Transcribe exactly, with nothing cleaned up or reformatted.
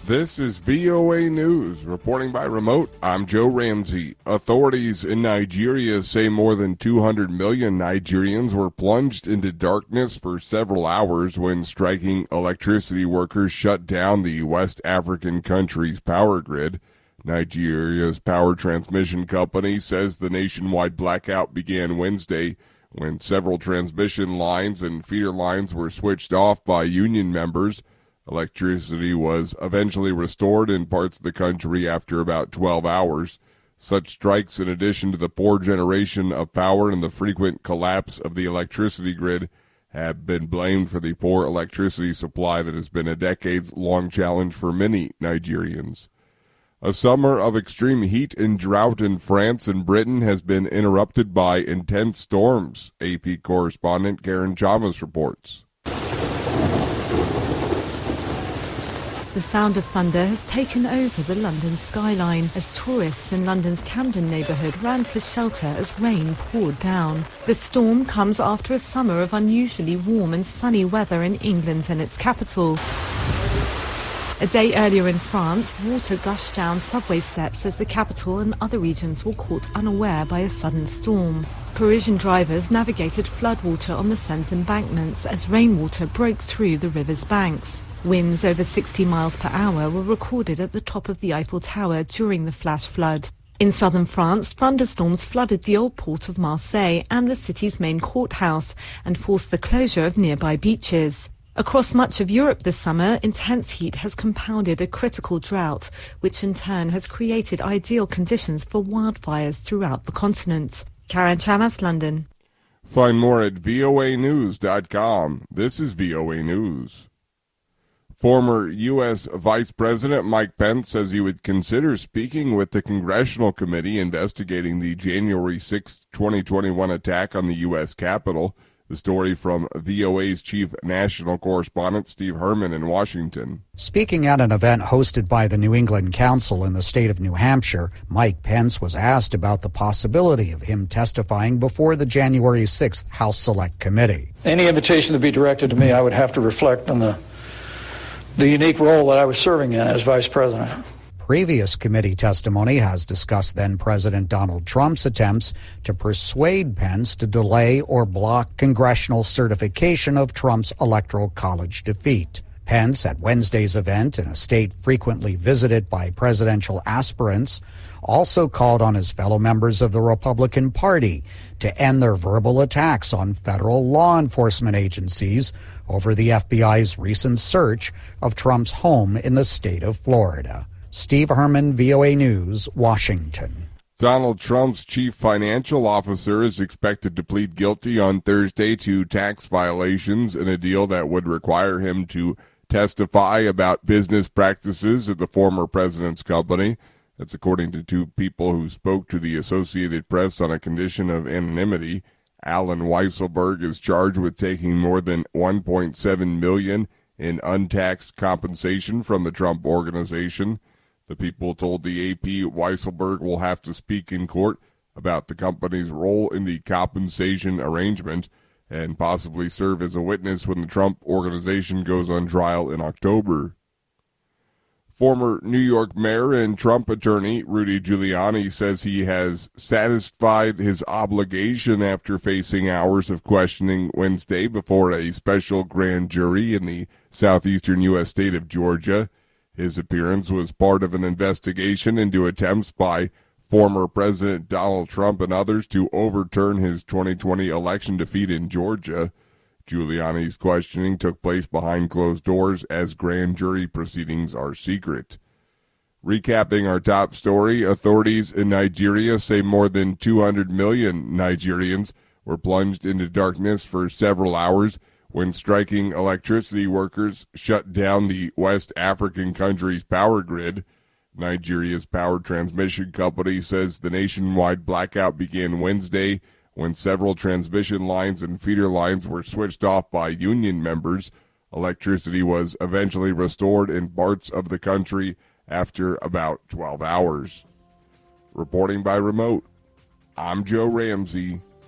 This is V O A News. Reporting by remote, I'm Joe Ramsey. Authorities in Nigeria say more than two hundred million Nigerians were plunged into darkness for several hours when striking electricity workers shut down the West African country's power grid. Nigeria's power transmission company says the nationwide blackout began Wednesday when several transmission lines and feeder lines were switched off by union members. Electricity was eventually restored in parts of the country after about twelve hours. Such strikes, in addition to the poor generation of power and the frequent collapse of the electricity grid, have been blamed for the poor electricity supply that has been a decades-long challenge for many Nigerians. A summer of extreme heat and drought in France and Britain has been interrupted by intense storms. A P correspondent Karen Chalmers reports. The sound of thunder has taken over the London skyline as tourists in London's Camden neighbourhood ran for shelter as rain poured down. The storm comes after a summer of unusually warm and sunny weather in England and its capital. A day earlier in France, water gushed down subway steps as the capital and other regions were caught unaware by a sudden storm. Parisian drivers navigated floodwater on the Seine's embankments as rainwater broke through the river's banks. Winds over sixty miles per hour were recorded at the top of the Eiffel Tower during the flash flood. In southern France, thunderstorms flooded the old port of Marseille and the city's main courthouse and forced the closure of nearby beaches. Across much of Europe this summer, intense heat has compounded a critical drought, which in turn has created ideal conditions for wildfires throughout the continent. Karen Chalmers, London. Find more at V O A news dot com. This is V O A News. Former U S Vice President Mike Pence says he would consider speaking with the Congressional Committee investigating the January sixth, twenty twenty-one attack on the U S Capitol. The story from V O A's chief national correspondent Steve Herman in Washington. Speaking at an event hosted by the New England Council in the state of New Hampshire, Mike Pence was asked about the possibility of him testifying before the January sixth House Select Committee. Any invitation to be directed to me, I would have to reflect on the the unique role that I was serving in as vice president. Previous committee testimony has discussed then-President Donald Trump's attempts to persuade Pence to delay or block congressional certification of Trump's Electoral College defeat. Pence, at Wednesday's event in a state frequently visited by presidential aspirants, also called on his fellow members of the Republican Party to end their verbal attacks on federal law enforcement agencies over the F B I's recent search of Trump's home in the state of Florida. Steve Herman, V O A News, Washington. Donald Trump's chief financial officer is expected to plead guilty on Thursday to tax violations in a deal that would require him to testify about business practices at the former president's company. That's according to two people who spoke to the Associated Press on a condition of anonymity. Alan Weisselberg is charged with taking more than one point seven million dollars in untaxed compensation from the Trump Organization. The people told the A P Weisselberg will have to speak in court about the company's role in the compensation arrangement and possibly serve as a witness when the Trump Organization goes on trial in October. Former New York mayor and Trump attorney Rudy Giuliani says he has satisfied his obligation after facing hours of questioning Wednesday before a special grand jury in the southeastern U S state of Georgia. His appearance was part of an investigation into attempts by former President Donald Trump and others to overturn his twenty twenty election defeat in Georgia. Giuliani's questioning took place behind closed doors as grand jury proceedings are secret. Recapping our top story, authorities in Nigeria say more than two hundred million Nigerians were plunged into darkness for several hours when striking electricity workers shut down the West African country's power grid. Nigeria's power transmission company says the nationwide blackout began Wednesday when several transmission lines and feeder lines were switched off by union members. Electricity was eventually restored in parts of the country after about twelve hours. Reporting by remote, I'm Joe Ramsey.